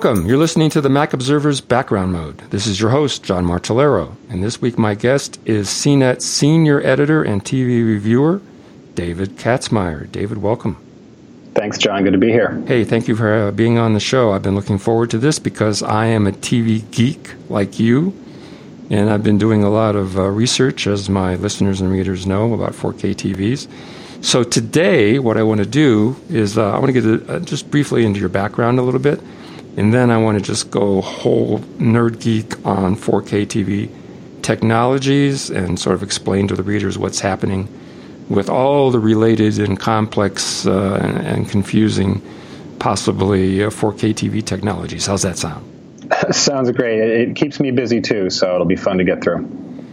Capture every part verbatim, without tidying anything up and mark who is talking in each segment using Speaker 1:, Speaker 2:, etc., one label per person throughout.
Speaker 1: Welcome. You're listening to the Mac Observer's Background Mode. This is your host, John Martellero. And this week my guest is C net Senior Editor and T V Reviewer, David Katzmaier. David, welcome.
Speaker 2: Thanks, John. Good to be here.
Speaker 1: Hey, thank you for uh, being on the show. I've been looking forward to this because I am a T V geek like you, and I've been doing a lot of uh, research, as my listeners and readers know, about four K T Vs. So today, what I want to do is uh, I want to get uh, just briefly into your background a little bit, and then I want to just go whole nerd geek on four K T V technologies and sort of explain to the readers what's happening with all the related and complex uh, and, and confusing, possibly, uh, four K T V technologies. How's that sound?
Speaker 2: Sounds great. It, it keeps me busy, too, so it'll be fun to get through.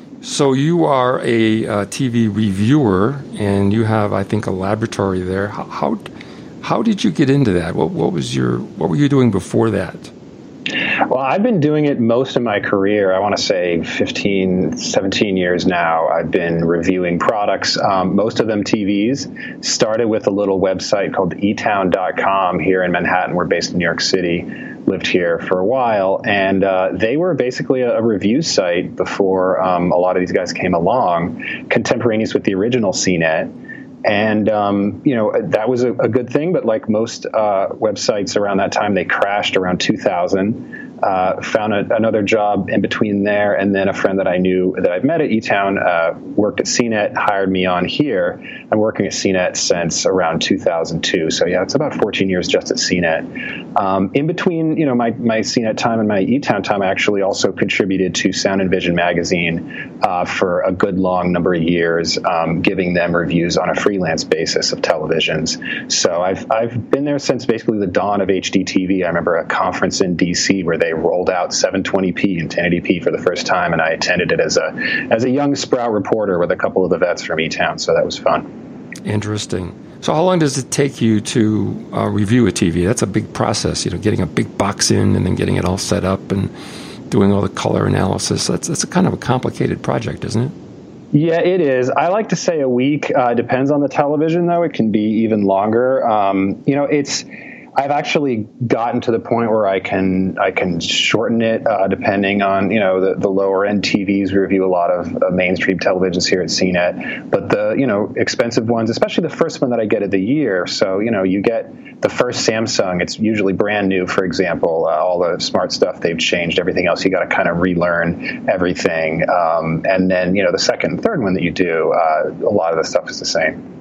Speaker 1: So you are a uh, T V reviewer, and you have, I think, a laboratory there. How how, how did you get into that? What, what was your what were you doing before that?
Speaker 2: Well, I've been doing it most of my career. I want to say fifteen, seventeen years now. I've been reviewing products, um, most of them T Vs. Started with a little website called e town dot com here in Manhattan. We're based in New York City. Lived here for a while, and uh, they were basically a, a review site before um, a lot of these guys came along, contemporaneous with the original C net. And, um, you know, that was a, a good thing. But like most uh, websites around that time, they crashed around two thousand. Uh, found a, another job in between there. And then a friend that I knew that I've met at E-Town uh, worked at C net, hired me on here. I'm working at C net since around two thousand two. So, yeah, it's about fourteen years just at C net. Um, in between, you know, my, my C net time and my E-Town time, I actually also contributed to Sound and Vision magazine uh, for a good long number of years, um, giving them reviews on a freelance basis of televisions. So I've I've been there since basically the dawn of H D T V. I remember a conference in D C where they rolled out seven twenty p and ten eighty p for the first time, and I attended it as a as a young sprout reporter with a couple of the vets from E-Town. So that was fun.
Speaker 1: Interesting. So how long does it take you to uh, review a T V? That's a big process, you know, getting a big box in and then getting it all set up and doing all the color analysis. That's that's a kind of a complicated project, isn't it?
Speaker 2: Yeah, it is. I like to say a week. Uh, depends on the television, though. It can be even longer. Um, you know, it's. I've actually gotten to the point where I can I can shorten it uh, depending on, you know, the, the lower end T Vs. We review a lot of uh, mainstream televisions here at C net, but the, you know, expensive ones, especially the first one that I get of the year. So, you know, you get the first Samsung, it's usually brand new, for example, uh, all the smart stuff, they've changed everything else. You got to kind of relearn everything. Um, and then, you know, the second and third one that you do, uh, a lot of the stuff is the same.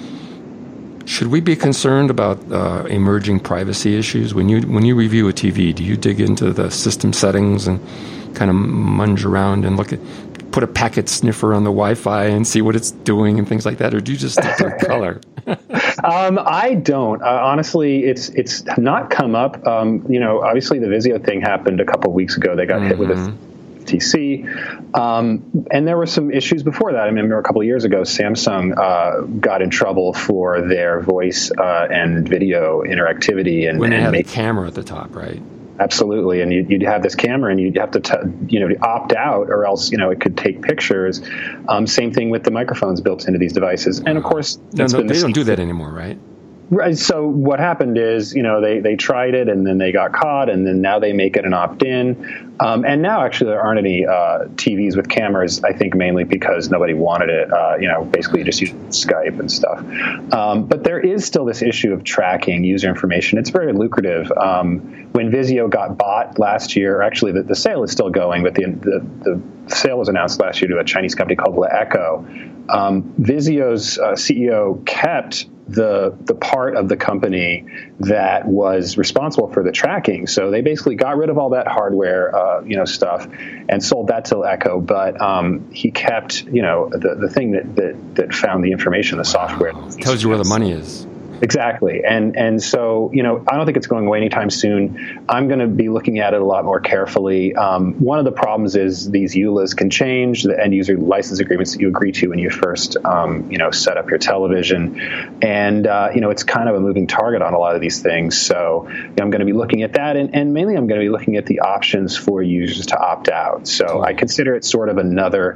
Speaker 1: Should we be concerned about uh, emerging privacy issues? When you when you review a T V, do you dig into the system settings and kind of munge around and look at, put a packet sniffer on the Wi-Fi and see what it's doing and things like that, or do you just stick to the color?
Speaker 2: um, I don't. Uh, honestly, it's it's not come up. Um, you know, obviously the Vizio thing happened a couple of weeks ago. They got mm-hmm. hit with a F T C. Um, and there were some issues before that. I remember a couple of years ago, Samsung uh, got in trouble for their voice uh, and video interactivity. And
Speaker 1: when they
Speaker 2: and
Speaker 1: had
Speaker 2: make,
Speaker 1: a camera at the top, right?
Speaker 2: Absolutely. And you'd, you'd have this camera and you'd have to, t- you know, opt out or else, you know, it could take pictures. Um, same thing with the microphones built into these devices. And of course,
Speaker 1: no, no, they don't do that anymore, right?
Speaker 2: Right. So what happened is, you know, they, they tried it and then they got caught and then now they make it an opt-in. Um, and now actually there aren't any uh, T Vs with cameras, I think mainly because nobody wanted it. Uh, you know, basically you just use Skype and stuff. Um, but there is still this issue of tracking user information. It's very lucrative. Um, when Vizio got bought last year, actually the, the sale is still going, but the, the, the sale was announced last year to a Chinese company called LeEcho. Um, Vizio's uh, C E O kept the the part of the company that was responsible for the tracking. So they basically got rid of all that hardware, uh, you know, stuff and sold that to LeEcho. But um, he kept, you know, the, the thing that, that, that found the information, the software.
Speaker 1: Wow. Tells you where the money is.
Speaker 2: Exactly. And and so, you know, I don't think it's going away anytime soon. I'm going to be looking at it a lot more carefully. Um, one of the problems is these E U L As can change, the end user license agreements that you agree to when you first, um, you know, set up your television. And, uh, you know, it's kind of a moving target on a lot of these things. So you know, I'm going to be looking at that. And, and mainly I'm going to be looking at the options for users to opt out. So I consider it sort of another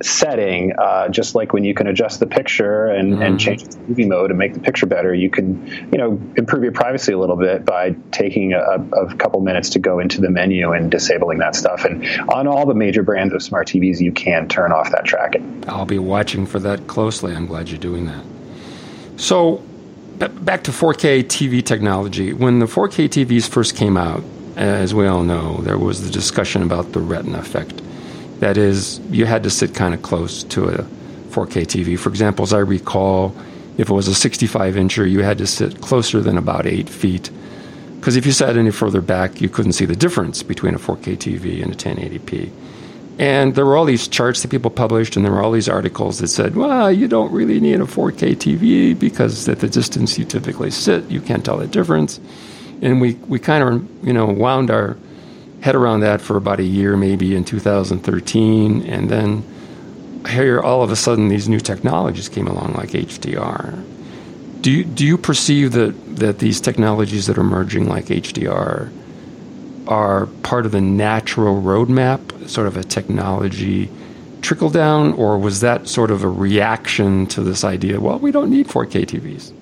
Speaker 2: setting, uh, just like when you can adjust the picture and, mm-hmm. and change the movie mode and make the picture better, you can, you know, improve your privacy a little bit by taking a, a couple minutes to go into the menu and disabling that stuff. And on all the major brands of smart T Vs, you can turn off that tracking.
Speaker 1: I'll be watching for that closely. I'm glad you're doing that. So b- back to four K T V technology. When the four K T Vs first came out, as we all know, there was the discussion about the retina effect. That is, you had to sit kind of close to a four K T V. For example, as I recall, if it was a sixty-five incher, you had to sit closer than about eight feet. Because if you sat any further back, you couldn't see the difference between a four K T V and a ten eighty p. And there were all these charts that people published, and there were all these articles that said, well, you don't really need a four K T V because at the distance you typically sit, you can't tell the difference. And we, we kind of, you know, wound our head around that for about a year, maybe in two thousand thirteen. And then here, all of a sudden, these new technologies came along like H D R. Do you, do you perceive that, that these technologies that are emerging like H D R are part of the natural roadmap, sort of a technology trickle down, or was that sort of a reaction to this idea, well, we don't need four K T Vs?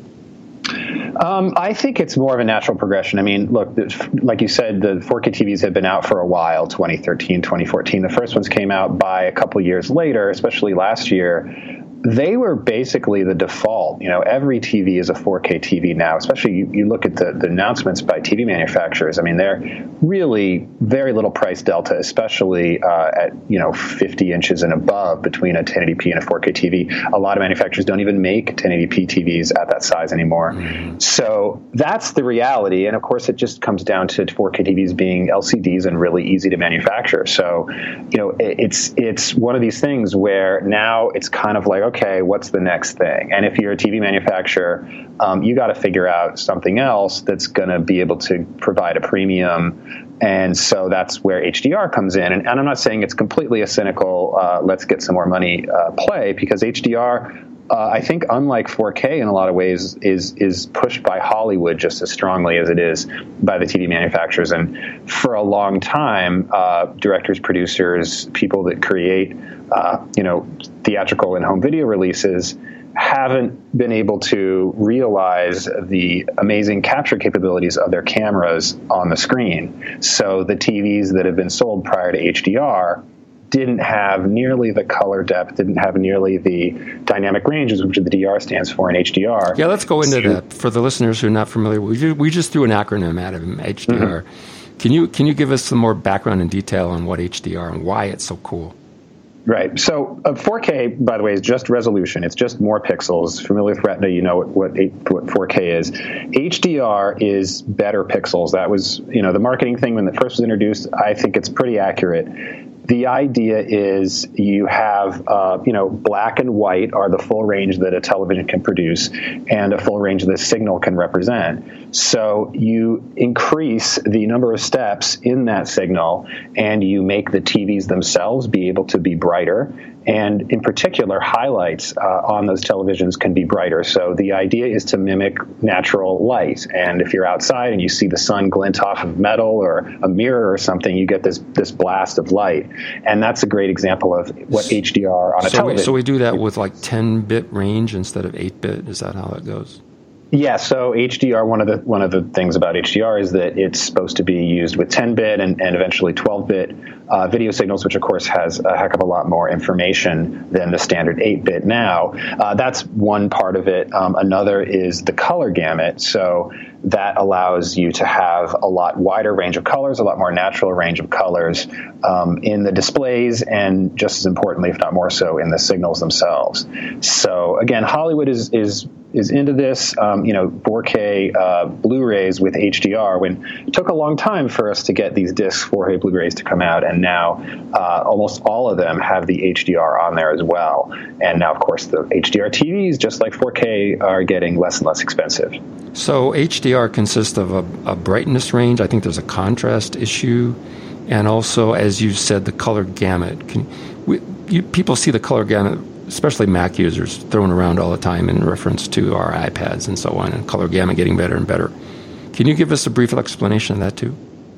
Speaker 2: Um, I think it's more of a natural progression. I mean, look, like you said, the four K T Vs have been out for a while, twenty thirteen, twenty fourteen. The first ones came out by a couple years later, especially last year. They were basically the default. You know, every T V is a four K T V now, especially you, you look at the, the announcements by T V manufacturers. I mean, they're really very little price delta, especially uh, at, you know, fifty inches and above between a ten eighty p and a four K T V. A lot of manufacturers don't even make ten eighty p T Vs at that size anymore. Mm-hmm. So that's the reality. And of course, it just comes down to four K T Vs being L C Ds and really easy to manufacture. So, you know, it, it's, it's one of these things where now it's kind of like, okay, what's the next thing? And if you're a T V manufacturer, um, you got to figure out something else that's going to be able to provide a premium. And so that's where H D R comes in. And, and I'm not saying it's completely a cynical, uh, let's get some more money uh, play, because H D R, uh, I think, unlike four K in a lot of ways, is is pushed by Hollywood just as strongly as it is by the T V manufacturers. And for a long time, uh, directors, producers, people that create, uh, you know, theatrical and home video releases haven't been able to realize the amazing capture capabilities of their cameras on the screen. So the T Vs that have been sold prior to H D R didn't have nearly the color depth, didn't have nearly the dynamic ranges, which the D R stands for in H D R.
Speaker 1: Yeah, let's go into so, that. For the listeners who are not familiar, we just, we just threw an acronym at him, H D R. Mm-hmm. Can you can you give us some more background and detail on what H D R and why it's so cool?
Speaker 2: Right. So uh, four K, by the way, is just resolution. It's just more pixels. Familiar with Retina, you know what, what, what four K is. H D R is better pixels. That was, you know, the marketing thing when it first was introduced. I think it's pretty accurate. The idea is you have, uh, you know, black and white are the full range that a television can produce and a full range that a signal can represent. So you increase the number of steps in that signal and you make the T Vs themselves be able to be brighter. And in particular, highlights uh, on those televisions can be brighter. So the idea is to mimic natural light. And if you're outside and you see the sun glint off of metal or a mirror or something, you get this this blast of light. And that's a great example of what H D R on a
Speaker 1: so
Speaker 2: television.
Speaker 1: We, so we do that with like ten-bit range instead of eight-bit? Is that how it goes?
Speaker 2: Yeah, so H D R, one of the one of the things about H D R is that it's supposed to be used with ten-bit and, and eventually twelve-bit uh, video signals, which of course has a heck of a lot more information than the standard eight-bit now. Uh, that's one part of it. Um, another is the color gamut. So that allows you to have a lot wider range of colors, a lot more natural range of colors um, in the displays, and just as importantly, if not more so, in the signals themselves. So again, Hollywood is is is into this. Um, you know, four K uh, Blu-rays with H D R. When it took a long time for us to get these discs four K Blu-rays to come out, and now uh, almost all of them have the H D R on there as well. And now, of course, the H D R T Vs, just like four K, are getting less and less expensive.
Speaker 1: So H D R consists of a, a brightness range. I think there's a contrast issue, and also, as you said, the color gamut. Can we, you, people see the color gamut, especially Mac users, thrown around all the time in reference to our iPads and so on, and color gamut getting better and better. Can you give us a brief explanation of that too?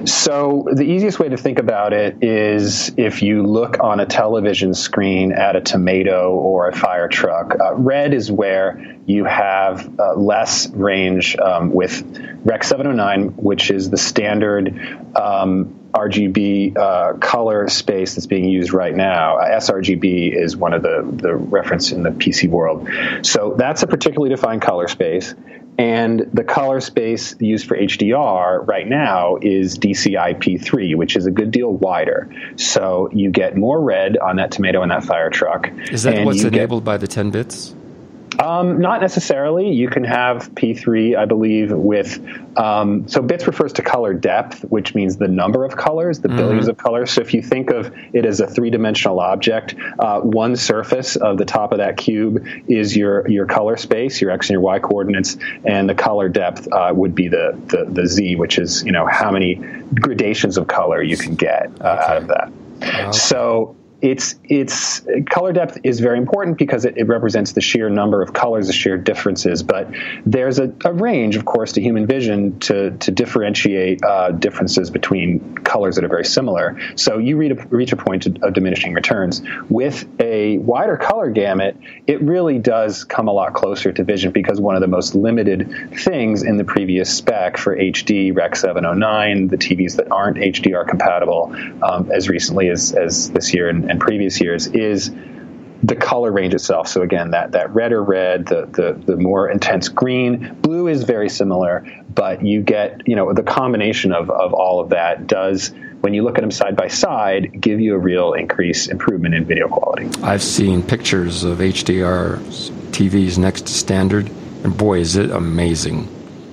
Speaker 2: So the easiest way to think about it is if you look on a television screen at a tomato or a fire truck, uh, red is where you have uh, less range um, with Rec seven oh nine, which is the standard um, R G B uh, color space that's being used right now. Uh, sRGB is one of the, the reference in the P C world. So that's a particularly defined color space. And the color space used for H D R right now is D C I P three, which is a good deal wider. So you get more red on that tomato and that fire truck.
Speaker 1: Is that what's enabled
Speaker 2: get,
Speaker 1: by the ten bits?
Speaker 2: Um, not necessarily. You can have P three, I believe, with um, so bits refers to color depth, which means the number of colors, the mm-hmm. billions of colors. So if you think of it as a three-dimensional object, uh, one surface of the top of that cube is your your color space, your x and your y coordinates, and the color depth uh, would be the, the the z, which is you know how many gradations of color you can get uh, okay. out of that. Okay. So. It's it's color depth is very important because it, it represents the sheer number of colors, the sheer differences. But there's a, a range, of course, to human vision to to differentiate uh, differences between colors that are very similar. So you read a, reach a point of, of diminishing returns. With a wider color gamut, it really does come a lot closer to vision because one of the most limited things in the previous spec for H D Rec seven oh nine, the T Vs that aren't H D R compatible um, as recently as, as this year and and previous years, is the color range itself. So again, that, that redder red, the, the, the more intense green, blue is very similar, but you get, you know, the combination of, of all of that does, when you look at them side by side, give you a real increase, improvement in video quality.
Speaker 1: I've seen pictures of H D R T Vs next to standard, and boy, is it amazing.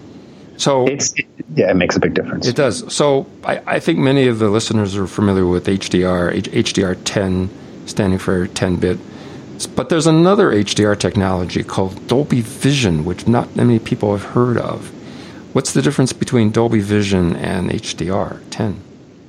Speaker 1: So
Speaker 2: it's, it, yeah, it makes a big difference.
Speaker 1: It does. So I, I think many of the listeners are familiar with H D R, H D R ten, standing for ten bit. But there's another H D R technology called Dolby Vision, which not many people have heard of. What's the difference between Dolby Vision and H D R ten?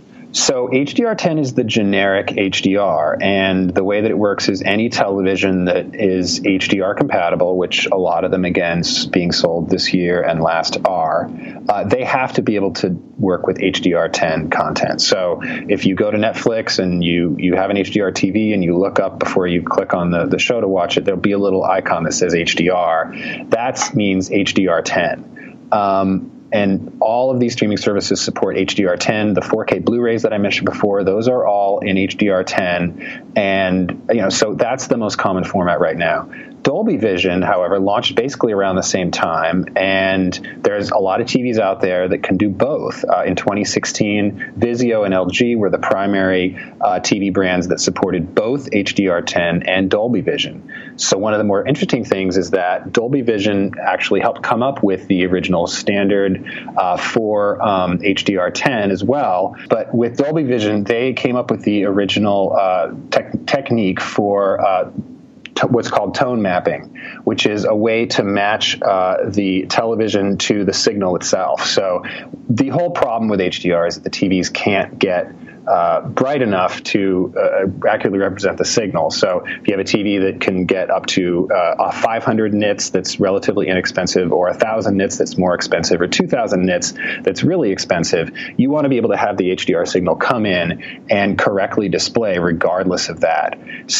Speaker 2: So H D R ten is the generic H D R, and the way that it works is any television that is H D R compatible, which a lot of them, again, being sold this year and last are, uh, they have to be able to work with H D R ten content. So if you go to Netflix and you, you have an H D R T V and you look up before you click on the, the show to watch it, there'll be a little icon that says H D R. That means H D R ten. Um, And all of these streaming services support H D R ten. The four K Blu-rays that I mentioned before, those are all in H D R ten. And, you know, so that's the most common format right now. Dolby Vision, however, launched basically around the same time, and there's a lot of T Vs out there that can do both. Uh, in twenty sixteen, Vizio and L G were the primary uh, T V brands that supported both H D R ten and Dolby Vision. So one of the more interesting things is that Dolby Vision actually helped come up with the original standard uh, for um, H D R ten as well. But with Dolby Vision, they came up with the original uh, te- technique for uh, what's called tone mapping, which is a way to match uh, the television to the signal itself. So the whole problem with H D R is that the T Vs can't get uh, bright enough to uh, accurately represent the signal. So if you have a T V that can get up to uh, five hundred nits that's relatively inexpensive, or one thousand nits that's more expensive, or two thousand nits that's really expensive, you want to be able to have the H D R signal come in and correctly display regardless of that.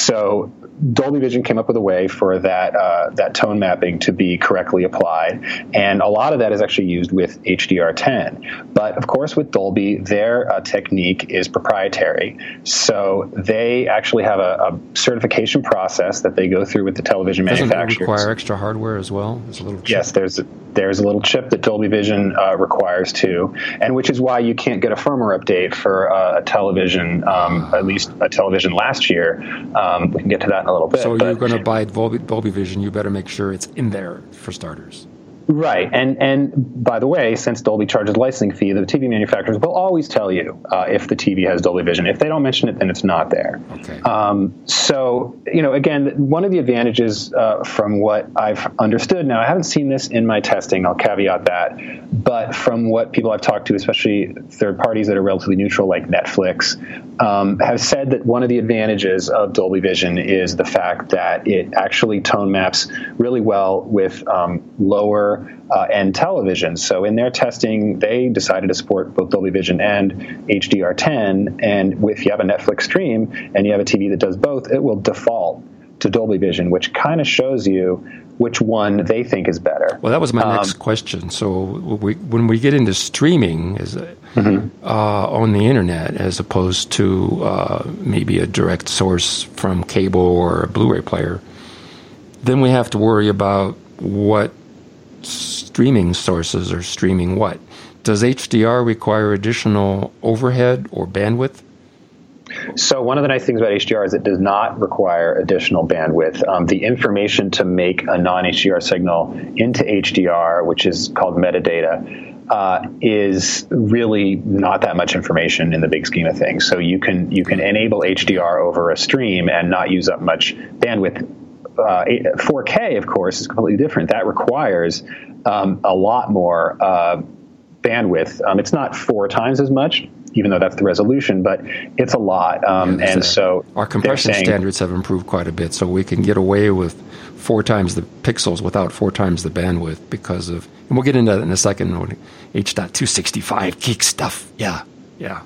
Speaker 2: So Dolby Vision came up with a way for that uh, that tone mapping to be correctly applied, and a lot of that is actually used with H D R ten. But of course, with Dolby, their uh, technique is proprietary. So they actually have a, a certification process that they go through with the television
Speaker 1: Doesn't
Speaker 2: manufacturers.
Speaker 1: Doesn't it require extra hardware as well? There's a little chip.
Speaker 2: Yes, there's a, there's a little chip that Dolby Vision uh, requires too, and which is why you can't get a firmware update for uh, a television, um, at least a television last year. Um, we can get to that in a little bit.
Speaker 1: So
Speaker 2: but,
Speaker 1: you're going to buy Dolby, Dolby Vision, you better make sure it's in there for starters.
Speaker 2: Right. And and by the way, since Dolby charges a licensing fee, the T V manufacturers will always tell you uh, if the T V has Dolby Vision. If they don't mention it, then it's not there.
Speaker 1: Okay.
Speaker 2: Um, so, you know, again, one of the advantages uh, from what I've understood, now I haven't seen this in my testing, I'll caveat that, but from what people I've talked to, especially third parties that are relatively neutral like Netflix, um, have said that one of the advantages of Dolby Vision is the fact that it actually tone maps really well with um, lower lower uh, end television. So in their testing, they decided to support both Dolby Vision and H D R ten. And if you have a Netflix stream and you have a T V that does both, it will default to Dolby Vision, which kind of shows you which one they think is better.
Speaker 1: Well, that was my
Speaker 2: um,
Speaker 1: next question. So we, when we get into streaming as a, mm-hmm. uh, on the internet, as opposed to uh, maybe a direct source from cable or a Blu-ray player, then we have to worry about what streaming sources are streaming what. Does H D R require additional overhead or bandwidth?
Speaker 2: So one of the nice things about H D R is it does not require additional bandwidth. Um, the information to make a non-H D R signal into H D R, which is called metadata, uh, is really not that much information in the big scheme of things. So you can you can enable H D R over a stream and not use up much bandwidth. Uh, four K, of course, is completely different. That requires um, a lot more uh, bandwidth. Um, it's not four times as much, even though that's the resolution, but it's a lot. Um,
Speaker 1: yeah,
Speaker 2: and
Speaker 1: a,
Speaker 2: so
Speaker 1: our compression
Speaker 2: saying,
Speaker 1: standards have improved quite a bit, so we can get away with four times the pixels without four times the bandwidth because of, and we'll get into that in a second, H two sixty-five geek stuff. Yeah, yeah.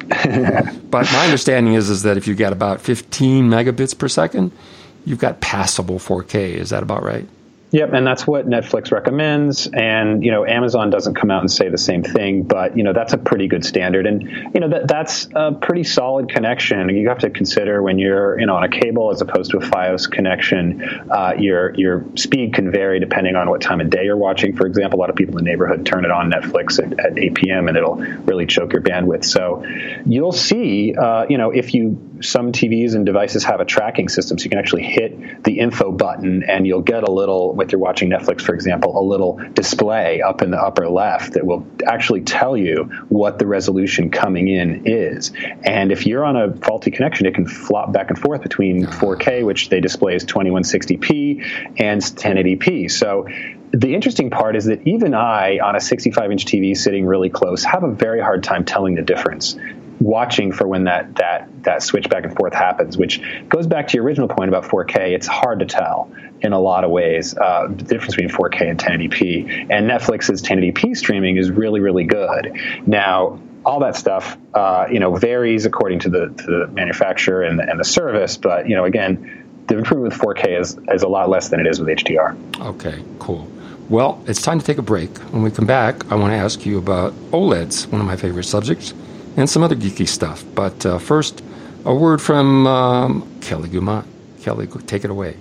Speaker 1: But my understanding is, is that if you got about fifteen megabits per second, you've got passable four K. Is that about right?
Speaker 2: Yep, and that's what Netflix recommends. And, you know, Amazon doesn't come out and say the same thing, but, you know, that's a pretty good standard. And, you know, that that's a pretty solid connection. You have to consider when you're, you know, on a cable as opposed to a Fios connection, uh, your your speed can vary depending on what time of day you're watching. For example, a lot of people in the neighborhood turn it on Netflix at, at eight p.m. and it'll really choke your bandwidth. So you'll see, uh, you know, if you, some T Vs and devices have a tracking system, so you can actually hit the info button and you'll get a little, if you're watching Netflix, for example, a little display up in the upper left that will actually tell you what the resolution coming in is. And if you're on a faulty connection, it can flop back and forth between four K, which they display as twenty-one sixty p, and ten eighty p. So the interesting part is that even I, on a sixty-five inch T V sitting really close, have a very hard time telling the difference, watching for when that that that switch back and forth happens, which goes back to your original point about four K. It's hard to tell in a lot of ways, uh, the difference between four K and ten eighty p. And Netflix's ten eighty p streaming is really, really good. Now, all that stuff, uh, you know, varies according to the, to the manufacturer and the, and the service. But, you know, again, the improvement with four K is, is a lot less than it is with H D R.
Speaker 1: Okay, cool. Well, it's time to take a break. When we come back, I want to ask you about OLEDs, one of my favorite subjects, and some other geeky stuff. But uh, first, a word from um, Kelly Guimont. Kelly, take it away.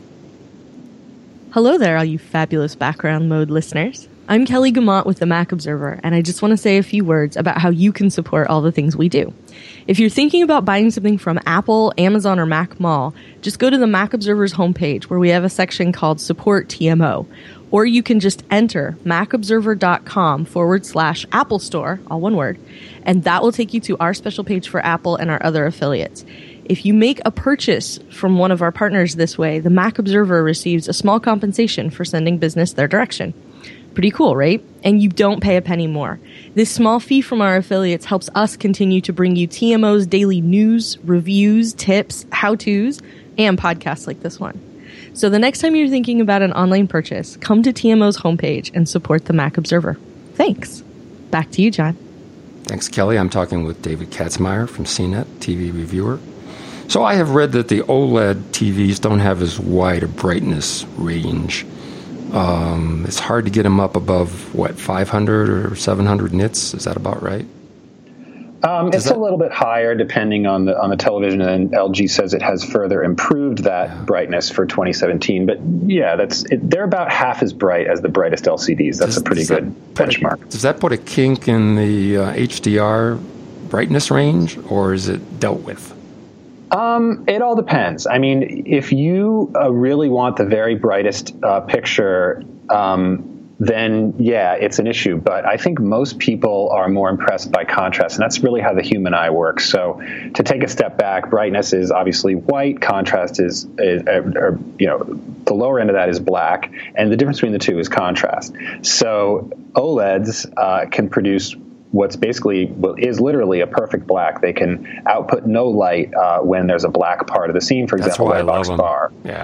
Speaker 3: Hello there, all you fabulous background mode listeners. I'm Kelly Guimont with the Mac Observer, and I just want to say a few words about how you can support all the things we do. If you're thinking about buying something from Apple, Amazon, or Mac Mall, just go to the Mac Observer's homepage where we have a section called Support T M O. Or you can just enter macobserver.com forward slash Apple Store, all one word, and that will take you to our special page for Apple and our other affiliates. If you make a purchase from one of our partners this way, the Mac Observer receives a small compensation for sending business their direction. Pretty cool, right? And you don't pay a penny more. This small fee from our affiliates helps us continue to bring you T M O's daily news, reviews, tips, how-tos, and podcasts like this one. So the next time you're thinking about an online purchase, come to T M O's homepage and support the Mac Observer. Thanks. Back to you, John.
Speaker 1: Thanks, Kelly. I'm talking with David Katzmeyer from C net, T V reviewer. So I have read that the OLED T Vs don't have as wide a brightness range. Um, it's hard to get them up above, what, five hundred or seven hundred nits? Is that about right?
Speaker 2: Um, it's that... a little bit higher depending on the on the television, and L G says it has further improved that yeah. brightness for twenty seventeen. But yeah, that's it, they're about half as bright as the brightest L C Ds. That's does, a pretty good benchmark.
Speaker 1: A, does that put a kink in the uh, H D R brightness range, or is it dealt with?
Speaker 2: Um, it all depends. I mean, if you uh, really want the very brightest uh, picture, um, then yeah, it's an issue. But I think most people are more impressed by contrast, and that's really how the human eye works. So to take a step back, brightness is obviously white, contrast is, is uh, or, you know, the lower end of that is black, and the difference between the two is contrast. So OLEDs uh, can produce what's basically, well, is literally a perfect black. They can output no light uh, when there's a black part of the scene, for example,
Speaker 1: by
Speaker 2: a box bar.
Speaker 1: Yeah.
Speaker 2: yeah.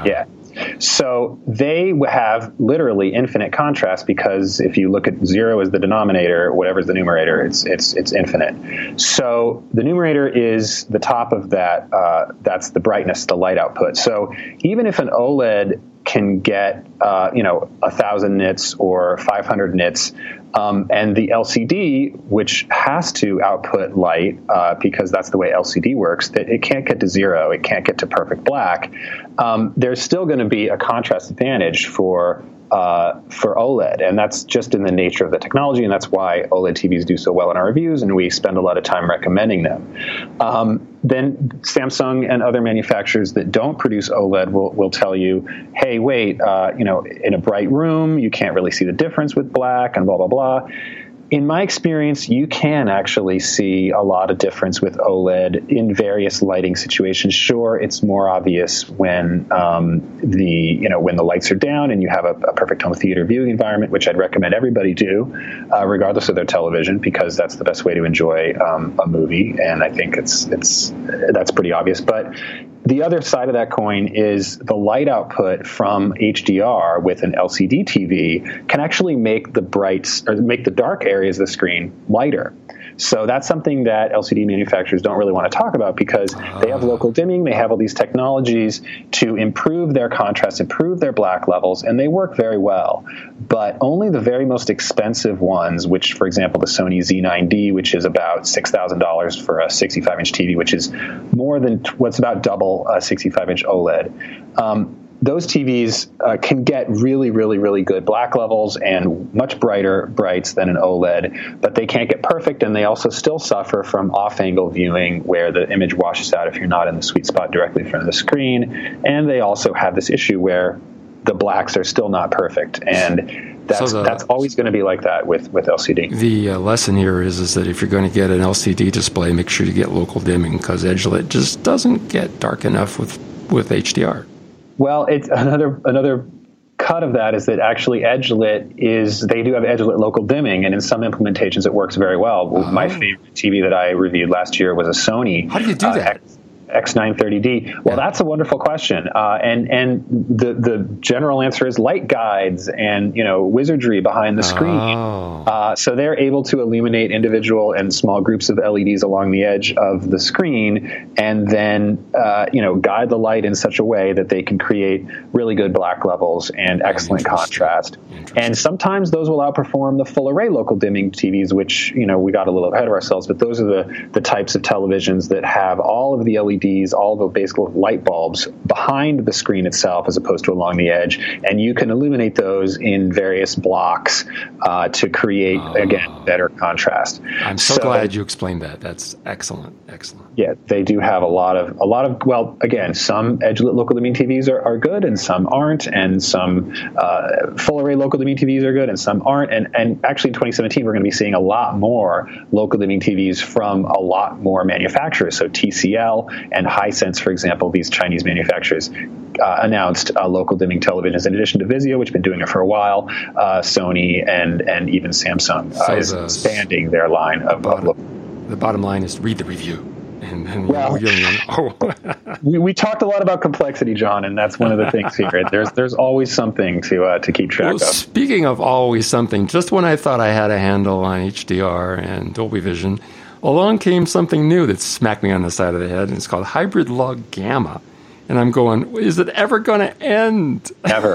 Speaker 2: So they have literally infinite contrast, because if you look at zero as the denominator, whatever's the numerator, it's it's it's infinite. So the numerator is the top of that. Uh, that's the brightness, the light output. So even if an OLED can get, uh, you know, a thousand nits or five hundred nits, um, and the L C D, which has to output light uh, because that's the way L C D works, that it can't get to zero, it can't get to perfect black. Um, there's still going to be a contrast advantage for uh, for OLED, and that's just in the nature of the technology, and that's why OLED T Vs do so well in our reviews, and we spend a lot of time recommending them. Um, then Samsung and other manufacturers that don't produce OLED will, will tell you, hey, wait, uh, you know, in a bright room, you can't really see the difference with black and blah, blah, blah. In my experience, you can actually see a lot of difference with OLED in various lighting situations. Sure, it's more obvious when um, the you know when the lights are down and you have a, a perfect home theater viewing environment, which I'd recommend everybody do, uh, regardless of their television, because that's the best way to enjoy um, a movie. And I think it's it's that's pretty obvious. But the other side of that coin is the light output from H D R with an L C D T V can actually make the bright or make the dark areas of the screen lighter. So that's something that L C D manufacturers don't really want to talk about, because they have local dimming, they have all these technologies to improve their contrast, improve their black levels, and they work very well. But only the very most expensive ones, which, for example, the Sony Z nine D, which is about six thousand dollars for a sixty-five inch T V, which is more than what's about double a sixty-five inch OLED. Um, Those T Vs uh, can get really, really, really good black levels and much brighter brights than an OLED, but they can't get perfect, and they also still suffer from off-angle viewing where the image washes out if you're not in the sweet spot directly in front of the screen. And they also have this issue where the blacks are still not perfect, and that's, so the, that's always going to be like that with, with L C D.
Speaker 1: The uh, lesson here is, is that if you're going to get an L C D display, make sure you get local dimming, because edge-lit just doesn't get dark enough with, with H D R.
Speaker 2: Well, it's another another cut of that is that actually edge-lit is, they do have edge-lit local dimming, and in some implementations it works very well. Oh. My favorite T V that I reviewed last year was a Sony.
Speaker 1: How do you do uh, that?
Speaker 2: X, X nine thirty D. Well, yeah. That's a wonderful question. Uh, and and the the general answer is light guides and, you know, wizardry behind the screen.
Speaker 1: Oh.
Speaker 2: Uh, so they're able to illuminate individual and small groups of L E Ds along the edge of the screen, and then, uh, you know, guide the light in such a way that they can create really good black levels and excellent contrast. And sometimes those will outperform the full array local dimming T Vs, which, you know, we got a little ahead of ourselves, but those are the, the types of televisions that have all of the L E Ds, all the basic light bulbs behind the screen itself as opposed to along the edge, and you can illuminate those in various blocks uh, to create, oh. again, better contrast.
Speaker 1: I'm so, so glad you explained that. That's excellent, excellent.
Speaker 2: Yeah, they do have a lot of, a lot of well, again, some edge-lit local dimming T Vs are, are good, and some aren't, and some uh, full-array local dimming T Vs are good, and some aren't, and, and actually in twenty seventeen, we're going to be seeing a lot more local dimming T Vs from a lot more manufacturers, so T C L and Hisense, for example, these Chinese manufacturers uh, announced uh, local dimming televisions in addition to Vizio, which has been doing it for a while. Uh, Sony and and even Samsung uh, so is the, expanding their line of.
Speaker 1: The bottom,
Speaker 2: of
Speaker 1: the bottom line is read the review. And, and
Speaker 2: well,
Speaker 1: you know,
Speaker 2: we, we talked a lot about complexity, John, and that's one of the things here. There's there's always something to uh, to keep track
Speaker 1: well,
Speaker 2: of.
Speaker 1: Speaking of always something, just when I thought I had a handle on H D R and Dolby Vision, along came something new that smacked me on the side of the head, and it's called Hybrid Log Gamma. And I'm going, is it ever going to end?
Speaker 2: Never.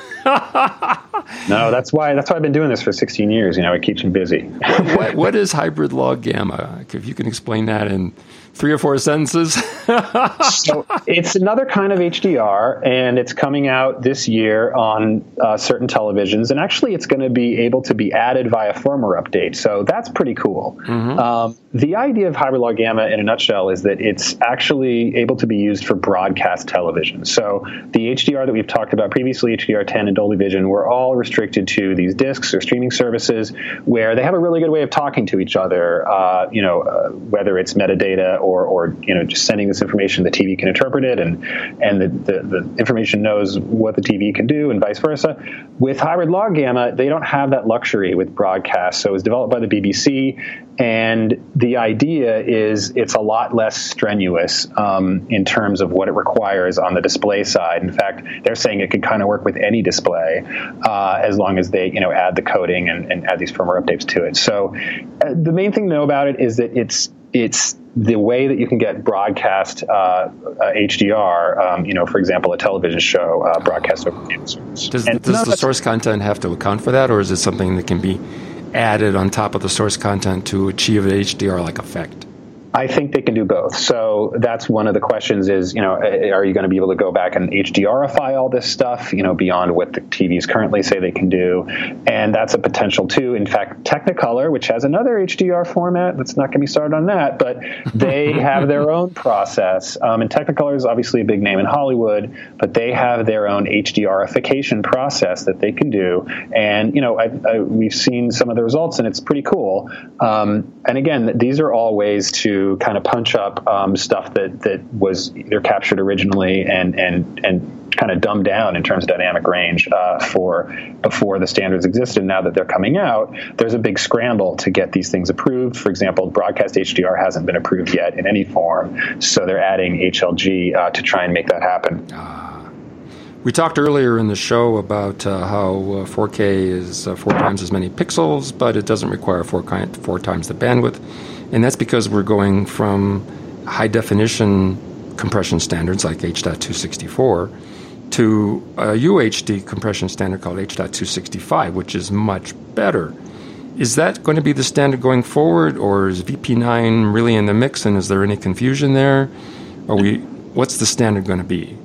Speaker 2: No, that's why that's why I've been doing this for sixteen years. You know, it keeps me busy.
Speaker 1: what, what, what is Hybrid Log Gamma? If you can explain that in three or four sentences.
Speaker 2: So it's another kind of H D R, and it's coming out this year on uh, certain televisions. And actually, it's going to be able to be added via firmware update. So that's pretty cool. Mm-hmm. Um, the idea of Hybrid Log Gamma, in a nutshell, is that it's actually able to be used for broadcast television. So the H D R that we've talked about previously, H D R ten and Dolby Vision, were all restricted to these discs or streaming services where they have a really good way of talking to each other. Uh, you know, uh, whether it's metadata or, or you know, just sending this information, the T V can interpret it, and and the, the, the information knows what the T V can do, and vice versa. With Hybrid Log Gamma, they don't have that luxury with broadcast. So it was developed by the B B C. And the idea is it's a lot less strenuous um, in terms of what it requires on the display side. In fact, they're saying it could kind of work with any display uh, as long as they, you know, add the coding and, and add these firmware updates to it. So uh, the main thing to know about it is that it's it's the way that you can get broadcast uh, uh, H D R, um, you know, for example, a television show uh, broadcast over cable service.
Speaker 1: Does, does the source content have to account for that, or is it something that can be added on top of the source content to achieve an H D R-like effect?
Speaker 2: I think they can do both. So that's one of the questions is, you know, are you going to be able to go back and H D R-ify all this stuff, you know, beyond what the T Vs currently say they can do? And that's a potential too. In fact, Technicolor, which has another H D R format, let's not get me started on that, but they have their own process. Um, and Technicolor is obviously a big name in Hollywood, but they have their own H D R-ification process that they can do. And, you know, I, I, we've seen some of the results, and it's pretty cool. Um, and again, these are all ways to kind of punch up um, stuff that, that was either captured originally and, and, and kind of dumbed down in terms of dynamic range uh, for before the standards existed. Now that they're coming out, there's a big scramble to get these things approved. For example, broadcast H D R hasn't been approved yet in any form, so they're adding H L G uh, to try and make that happen.
Speaker 1: Uh, we talked earlier in the show about uh, how uh, four K is uh, four times as many pixels, but it doesn't require four, four times the bandwidth. And that's because we're going from high-definition compression standards like H two sixty-four to a U H D compression standard called H two sixty-five, which is much better. Is that going to be the standard going forward, or is V P nine really in the mix, and is there any confusion there? Are we? What's the standard going to be?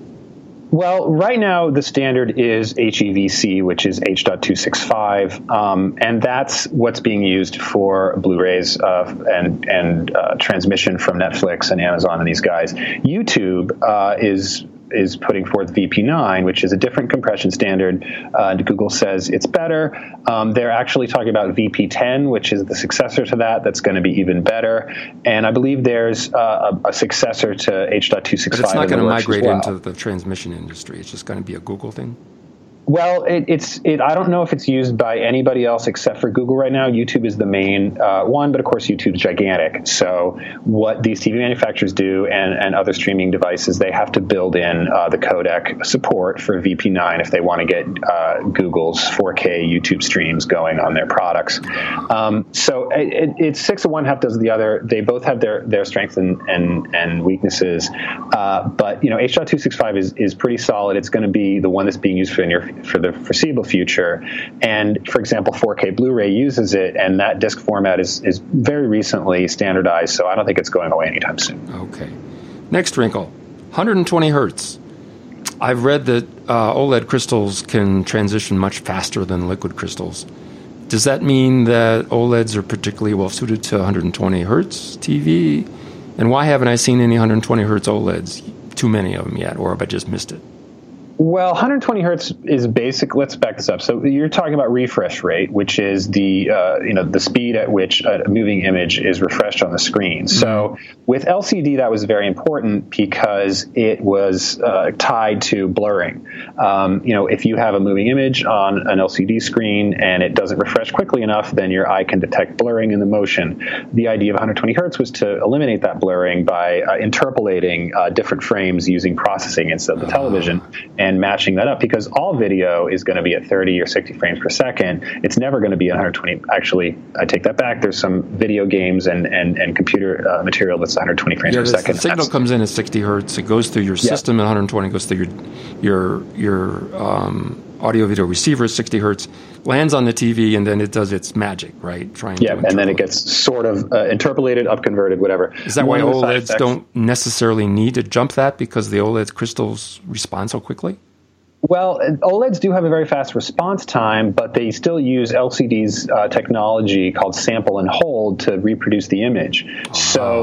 Speaker 2: Well, right now the standard is H E V C, which is H two sixty-five, um, and that's what's being used for Blu-rays uh, and and uh, transmission from Netflix and Amazon and these guys. YouTube uh, is is putting forth V P nine, which is a different compression standard. Uh, and Google says it's better. Um, they're actually talking about V P ten, which is the successor to that. That's going to be even better. And I believe there's uh, a, a successor to H two sixty-five.
Speaker 1: But it's not going to migrate
Speaker 2: well.
Speaker 1: into the transmission industry. It's just going to be a Google thing?
Speaker 2: Well, it, it's it. I don't know if it's used by anybody else except for Google right now. YouTube is the main uh, one, but of course YouTube's gigantic. So what these T V manufacturers do and, and other streaming devices, they have to build in uh, the codec support for V P nine if they want to get uh, Google's four K YouTube streams going on their products. Um, so it, it, it's six of one, half dozen of the other. They both have their, their strengths and, and, and weaknesses. Uh, but you know, H two sixty-five is, is pretty solid. It's going to be the one that's being used for the near for the foreseeable future. And for example, four K Blu-ray uses it, and that disc format is, is very recently standardized, so I don't think it's going away anytime soon.
Speaker 1: Okay. Next wrinkle, one hundred twenty hertz. I've read that uh, OLED crystals can transition much faster than liquid crystals. Does that mean that OLEDs are particularly well suited to one hundred twenty hertz T V? And why haven't I seen any one hundred twenty hertz OLEDs? Too many of them yet, or have I just missed it?
Speaker 2: Well, one hundred twenty hertz is basic. Let's back this up. So you're talking about refresh rate, which is the uh, you know the speed at which a moving image is refreshed on the screen. Mm-hmm. So with L C D, that was very important because it was uh, tied to blurring. Um, you know, if you have a moving image on an L C D screen and it doesn't refresh quickly enough, then your eye can detect blurring in the motion. The idea of one hundred twenty hertz was to eliminate that blurring by uh, interpolating uh, different frames using processing instead of the television. And And matching that up, because all video is going to be at thirty or sixty frames per second. It's never going to be at one hundred twenty. Actually, I take that back. There's some video games and, and, and computer uh, material that's one hundred twenty frames
Speaker 1: yeah,
Speaker 2: per second.
Speaker 1: The signal
Speaker 2: that's,
Speaker 1: comes in at sixty hertz. It goes through your system yep. at one hundred twenty. Goes through your your your um, audio video receiver at sixty hertz. Lands on the T V, and then it does its magic, right? Trying
Speaker 2: yeah,
Speaker 1: to
Speaker 2: and then it gets sort of uh, interpolated, upconverted, whatever.
Speaker 1: Is that One why OLEDs don't necessarily need to jump that, because the OLED crystals respond so quickly?
Speaker 2: Well, OLEDs do have a very fast response time, but they still use L C D's uh, technology called sample and hold to reproduce the image. Ah. So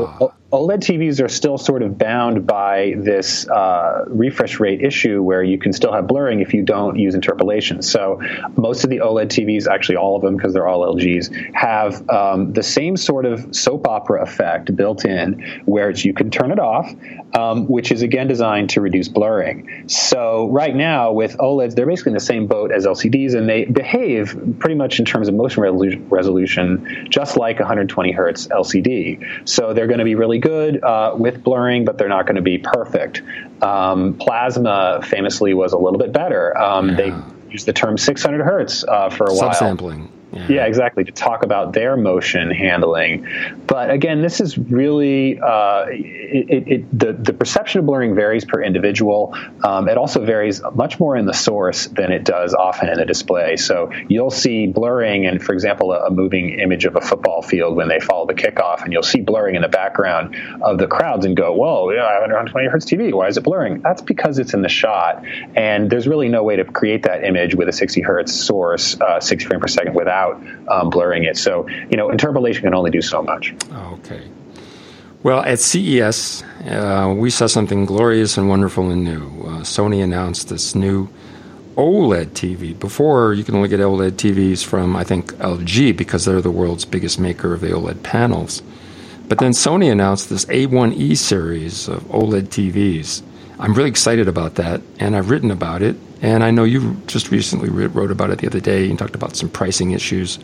Speaker 2: OLED T Vs are still sort of bound by this uh, refresh rate issue where you can still have blurring if you don't use interpolation. So most of the OLED T Vs, actually all of them because they're all L Gs, have um, the same sort of soap opera effect built in where it's, you can turn it off, um, which is again designed to reduce blurring. So right now with OLEDs, they're basically in the same boat as L C Ds, and they behave pretty much in terms of motion resolution just like one hundred twenty hertz L C D. So they're going to be really good uh, with blurring, but they're not going to be perfect. Um, plasma famously was a little bit better. Um, yeah. They used the term six hundred hertz uh, for a while.
Speaker 1: Subsampling.
Speaker 2: Yeah. yeah, exactly, to talk about their motion handling. But again, this is really, uh, it, it, it, the, the perception of blurring varies per individual. Um, it also varies much more in the source than it does often in the display. So you'll see blurring in, for example, a, a moving image of a football field when they follow the kickoff, and you'll see blurring in the background of the crowds and go, whoa, yeah, I have one hundred twenty hertz T V. Why is it blurring? That's because it's in the shot. And there's really no way to create that image with a sixty hertz source, uh, sixty frames per second without Um, blurring it. So, you know, interpolation can only do so much.
Speaker 1: Okay. Well, at C E S, uh, we saw something glorious and wonderful and new. Uh, Sony announced this new OLED T V. Before, you can only get OLED T Vs from, I think, L G because they're the world's biggest maker of the OLED panels. But then Sony announced this A one E series of OLED T Vs. I'm really excited about that, and I've written about it. And I know you just recently wrote about it the other day and talked about some pricing issues.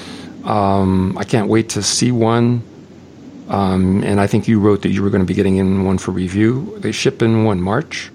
Speaker 1: Um, I can't wait to see one. Um, and I think you wrote that you were going to be getting in one for review. They ship in, when, March?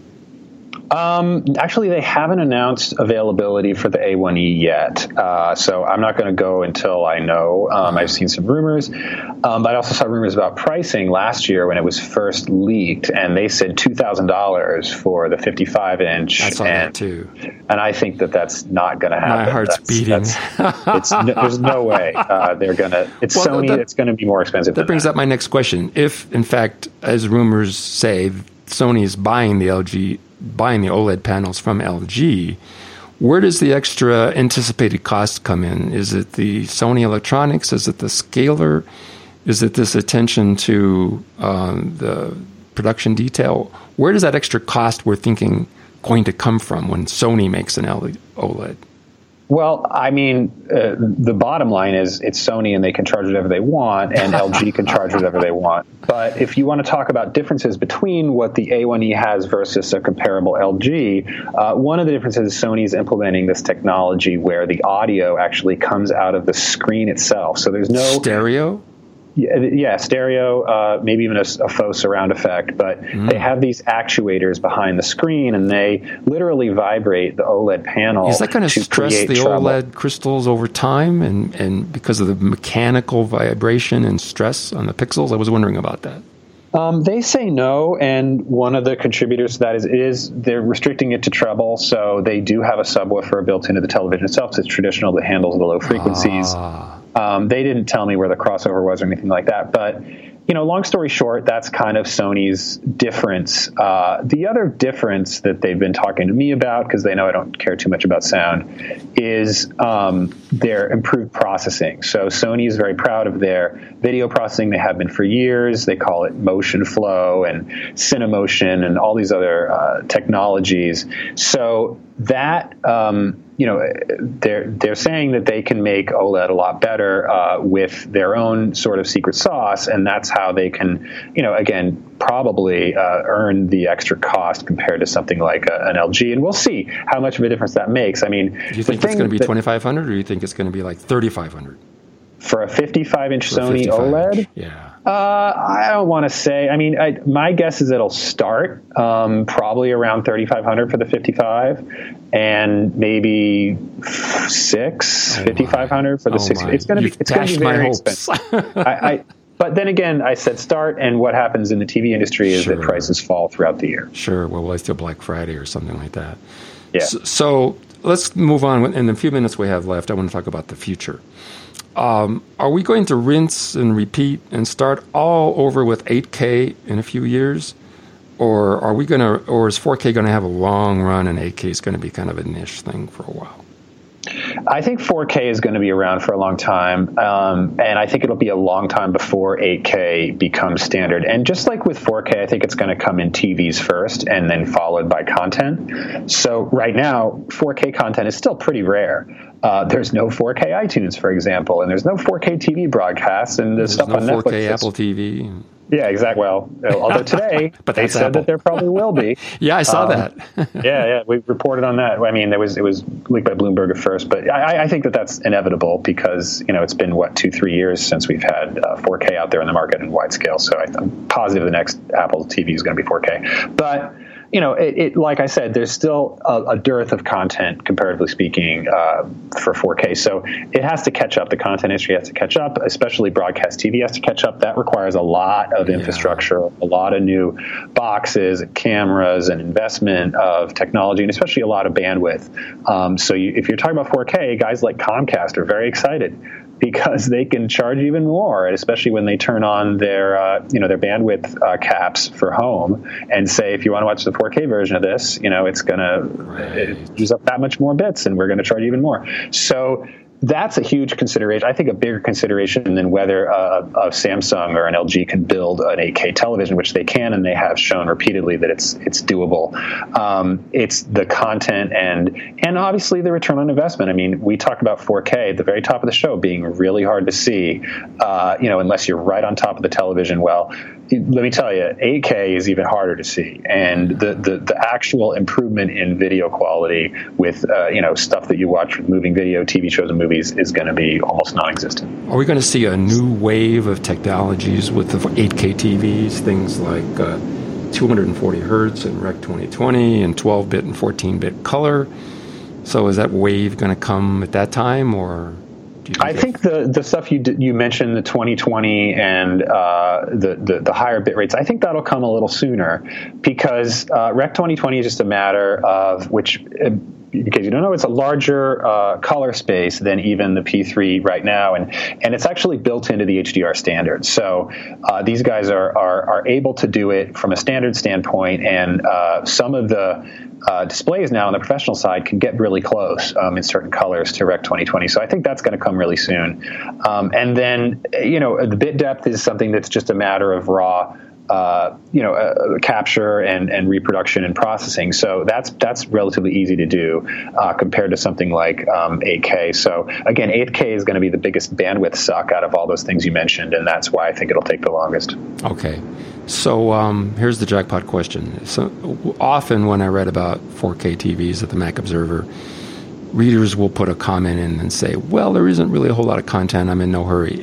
Speaker 2: Um, actually, they haven't announced availability for the A one E yet, uh, so I'm not going to go until I know. Um, I've seen some rumors, um, but I also saw rumors about pricing last year when it was first leaked, and they said two thousand dollars for the fifty-five inch.
Speaker 1: I saw
Speaker 2: and,
Speaker 1: that too.
Speaker 2: And I think that that's not going to happen.
Speaker 1: My heart's
Speaker 2: that's,
Speaker 1: beating.
Speaker 2: That's, it's no, there's no way uh, they're going to. It's well, Sony. That, it's going to be more expensive.
Speaker 1: That
Speaker 2: than
Speaker 1: brings
Speaker 2: that.
Speaker 1: up my next question. If, in fact, as rumors say, Sony is buying the L G. buying the OLED panels from L G, where does the extra anticipated cost come in? Is it the Sony electronics? Is it the scaler? Is it this attention to um, the production detail? Where does that extra cost we're thinking going to come from when Sony makes an OLED?
Speaker 2: Well, I mean, uh, the bottom line is it's Sony and they can charge whatever they want, and L G can charge whatever they want. But if you want to talk about differences between what the A one E has versus a comparable L G, uh, one of the differences is Sony is implementing this technology where the audio actually comes out of the screen itself. So there's no
Speaker 1: stereo?
Speaker 2: Yeah, yeah, stereo, uh, maybe even a, a faux surround effect, but mm. they have these actuators behind the screen, and they literally vibrate the OLED panel.
Speaker 1: Is that going to stress the
Speaker 2: trouble.
Speaker 1: OLED crystals over time, and, and because of the mechanical vibration and stress on the pixels? I was wondering about that.
Speaker 2: Um, they say no, and one of the contributors to that is, is they're restricting it to treble, so they do have a subwoofer built into the television itself. So it's traditional that handles the low frequencies.
Speaker 1: Ah.
Speaker 2: Um, they didn't tell me where the crossover was or anything like that, but you know, long story short, that's kind of Sony's difference. Uh, the other difference that they've been talking to me about, because they know I don't care too much about sound, is um, their improved processing. So Sony is very proud of their video processing. They have been for years. They call it Motion Flow and Cinemotion and all these other uh, technologies. So that, um, you know, they're they're saying that they can make OLED a lot better uh, with their own sort of secret sauce, and that's how they can, you know, again, probably uh, earn the extra cost compared to something like a, an L G. And we'll see how much of a difference that makes. I mean,
Speaker 1: do you think it's going to be twenty-five hundred, or do you think it's going to be like thirty-five hundred?
Speaker 2: For a fifty-five inch
Speaker 1: For
Speaker 2: Sony
Speaker 1: fifty-five
Speaker 2: OLED?
Speaker 1: Inch, yeah.
Speaker 2: Uh, I don't want to say. I mean, I, my guess is it'll start um, probably around thirty-five hundred for the fifty-five, and maybe six,
Speaker 1: oh
Speaker 2: fifty-five hundred for the
Speaker 1: oh
Speaker 2: sixty.
Speaker 1: My.
Speaker 2: It's going to be. It's going to be very expensive. I, I, but then again, I said start, and what happens in the T V industry is
Speaker 1: sure.
Speaker 2: that prices fall throughout the year.
Speaker 1: Sure. Well, let's do Black Friday or something like that.
Speaker 2: Yeah.
Speaker 1: So, so let's move on. In the few minutes we have left, I want to talk about the future. Um, are we going to rinse and repeat and start all over with eight K in a few years? Or are we going to, or is four K going to have a long run and eight K is going to be kind of a niche thing for a while?
Speaker 2: I think four K is going to be around for a long time, um, and I think it'll be a long time before eight K becomes standard. And just like with four K, I think it's going to come in T Vs first and then followed by content. So right now, four K content is still pretty rare. Uh, there's no four K iTunes, for example, and there's no four K T V broadcasts, and there's, there's stuff
Speaker 1: no
Speaker 2: on
Speaker 1: Netflix. four K
Speaker 2: Netflix.
Speaker 1: Apple T V.
Speaker 2: Yeah, exactly. Well, although today
Speaker 1: but
Speaker 2: they said
Speaker 1: Apple.
Speaker 2: that there probably will be.
Speaker 1: Yeah, I saw
Speaker 2: um,
Speaker 1: that.
Speaker 2: yeah, yeah, we reported on that. I mean, there was it was leaked by Bloomberg at first, but I, I think that that's inevitable because you know it's been what two, three years since we've had uh, four K out there in the market in wide scale. So I'm positive the next Apple T V is going to be four K, but. You know, it, it, like I said, there's still a, a dearth of content, comparatively speaking, uh, for four K. So it has to catch up. The content industry has to catch up, especially broadcast T V has to catch up. That requires a lot of infrastructure, yeah. a lot of new boxes, cameras, and investment of technology, and especially a lot of bandwidth. Um, so you, if you're talking about four K, guys like Comcast are very excited because they can charge even more, especially when they turn on their, uh, you know, their bandwidth uh, caps for home and say, if you want to watch the four K version of this, you know, it's going right. to use up that much more bits and we're going to charge even more. So that's a huge consideration. I think a bigger consideration than whether uh, a Samsung or an L G can build an eight K television, which they can, and they have shown repeatedly that it's it's doable. Um, it's the content and and obviously the return on investment. I mean, we talked about four K at the very top of the show being really hard to see, uh, you know, unless you're right on top of the television. Well, let me tell you, eight K is even harder to see, and the the, the actual improvement in video quality with uh, you know stuff that you watch with moving video, T V shows, and movies is going to be almost non-existent.
Speaker 1: Are we going to see a new wave of technologies with the eight K T Vs, things like uh, two hundred forty hertz and Rec twenty twenty and twelve bit and fourteen bit color? So is that wave going to come at that time, or? Do you think
Speaker 2: I think the, the stuff you did, you mentioned, the twenty twenty and uh, the, the the higher bit rates, I think that'll come a little sooner because uh, Rec twenty twenty is just a matter of which. Uh, In case you don't know, it's a larger uh, color space than even the P three right now, and and it's actually built into the H D R standard. So uh, these guys are, are are able to do it from a standard standpoint, and uh, some of the uh, displays now on the professional side can get really close um, in certain colors to Rec twenty twenty. So I think that's going to come really soon. Um, and then you know the bit depth is something that's just a matter of raw. Uh, you know, uh, capture and, and reproduction and processing. So that's that's relatively easy to do uh, compared to something like um, eight K. So again, eight K is going to be the biggest bandwidth suck out of all those things you mentioned, and that's why I think it'll take the longest.
Speaker 1: Okay. So um, here's the jackpot question. So often when I read about four K T Vs at the Mac Observer, readers will put a comment in and say, well, there isn't really a whole lot of content. I'm in no hurry.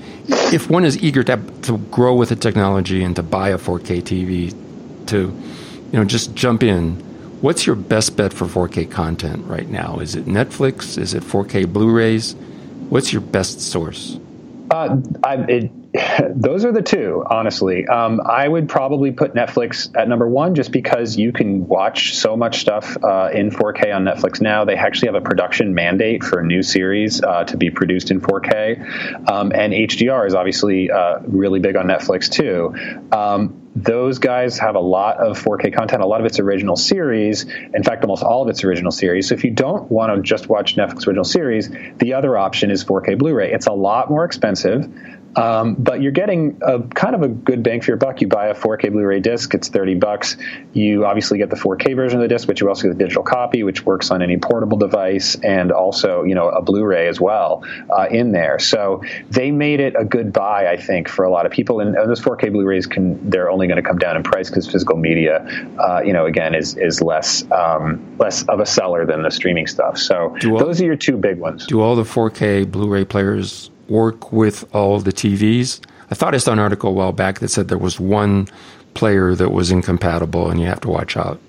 Speaker 1: If one is eager to, to grow with the technology and to buy a four K T V, to you know just jump in, what's your best bet for four K content right now? Is it Netflix? Is it four K Blu-rays? What's your best source?
Speaker 2: Uh, I, it, those are the two, honestly. Um, I would probably put Netflix at number one just because you can watch so much stuff uh, in four K on Netflix now. They actually have a production mandate for a new series uh, to be produced in four K. Um, and H D R is obviously uh, really big on Netflix, too. Um, Those guys have a lot of four K content, a lot of its original series, in fact, almost all of its original series. So if you don't want to just watch Netflix original series, the other option is four K Blu-ray. It's a lot more expensive, um, but you're getting a kind of a good bang for your buck. You buy a four K Blu-ray disc, it's thirty bucks. You obviously get the four K version of the disc, but you also get the digital copy, which works on any portable device, and also, you know, a Blu-ray as well uh, in there. So they made it a good buy, I think, for a lot of people. And, and those four K Blu-rays can, they're only going to come down in price because physical media, uh, you know, again, is is less um, less of a seller than the streaming stuff. So all, those are your two big ones.
Speaker 1: Do all the four K Blu-ray players work with all the T Vs? I thought I saw an article a while back that said there was one player that was incompatible, and you have to watch out.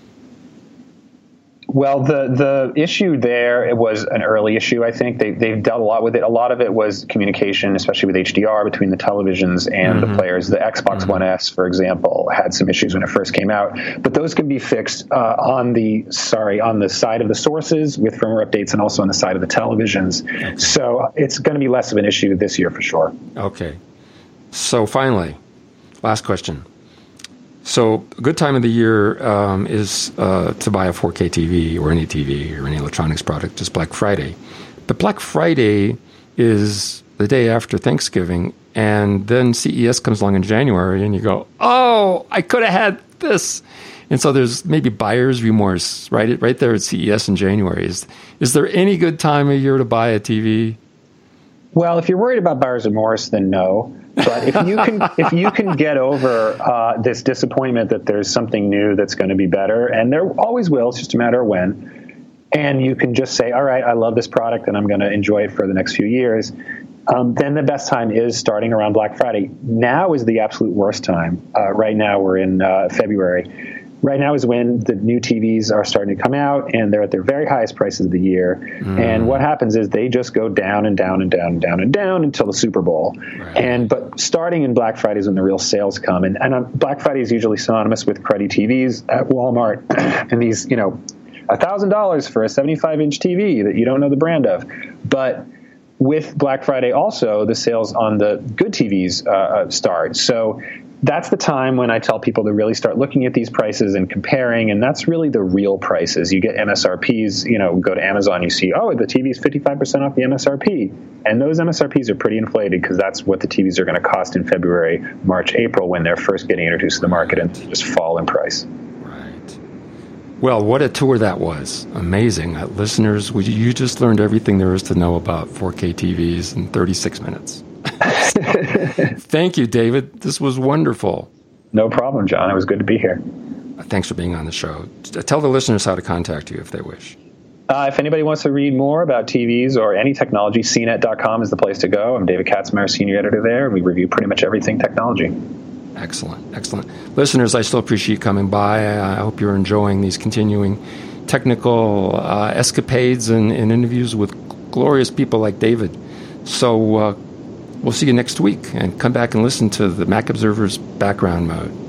Speaker 2: Well, the the issue there, it was an early issue, I think. They, they've dealt a lot with it. A lot of it was communication, especially with H D R, between the televisions and mm-hmm. the players. The Xbox mm-hmm. One S, for example, had some issues when it first came out. But those can be fixed uh, on the sorry on the side of the sources with firmware updates and also on the side of the televisions. Okay. So it's going to be less of an issue this year for sure.
Speaker 1: Okay. So finally, last question. So a good time of the year um, is uh, to buy a four K T V or any T V or any electronics product is Black Friday. But Black Friday is the day after Thanksgiving, and then C E S comes along in January, and you go, oh, I could have had this. And so there's maybe buyer's remorse right right there at C E S in January. Is, is there any good time of year to buy a T V?
Speaker 2: Well, if you're worried about buyer's remorse, then no. But if you can, if you can get over uh, this disappointment that there's something new that's going to be better, and there always will, it's just a matter of when, and you can just say, all right, I love this product and I'm going to enjoy it for the next few years, um, then the best time is starting around Black Friday. Now is the absolute worst time. Uh, right now we're in uh, February. Right now is when the new T Vs are starting to come out, and they're at their very highest prices of the year. Mm. And what happens is they just go down and down and down and down and down until the Super Bowl. Right. And but starting in Black Friday is when the real sales come. And, and uh, Black Friday is usually synonymous with cruddy T Vs at Walmart and these, you know, one thousand dollars for a seventy-five inch T V that you don't know the brand of. But with Black Friday also, the sales on the good T Vs uh, start. So that's the time when I tell people to really start looking at these prices and comparing, and that's really the real prices. You get M S R Ps, you know, go to Amazon, you see, oh, the T V is fifty-five percent off the M S R P. And those M S R Ps are pretty inflated because that's what the T Vs are going to cost in February, March, April when they're first getting introduced to the market and just fall in price.
Speaker 1: Right. Well, what a tour that was. Amazing. Uh, listeners, you just learned everything there is to know about four K T Vs in thirty-six minutes. Thank you, David. This was wonderful.
Speaker 2: No problem, John. It was good to be here.
Speaker 1: Thanks for being on the show. Tell the listeners how to contact you if they wish.
Speaker 2: Uh, if anybody wants to read more about T Vs or any technology, C net dot com is the place to go. I'm David Katzmeyer, senior editor there, and we review pretty much everything technology.
Speaker 1: Excellent, excellent. Listeners, I still appreciate you coming by. I hope you're enjoying these continuing technical uh, escapades and, and interviews with glorious people like David. So uh, we'll see you next week, and come back and listen to the Mac Observer's Background Mode.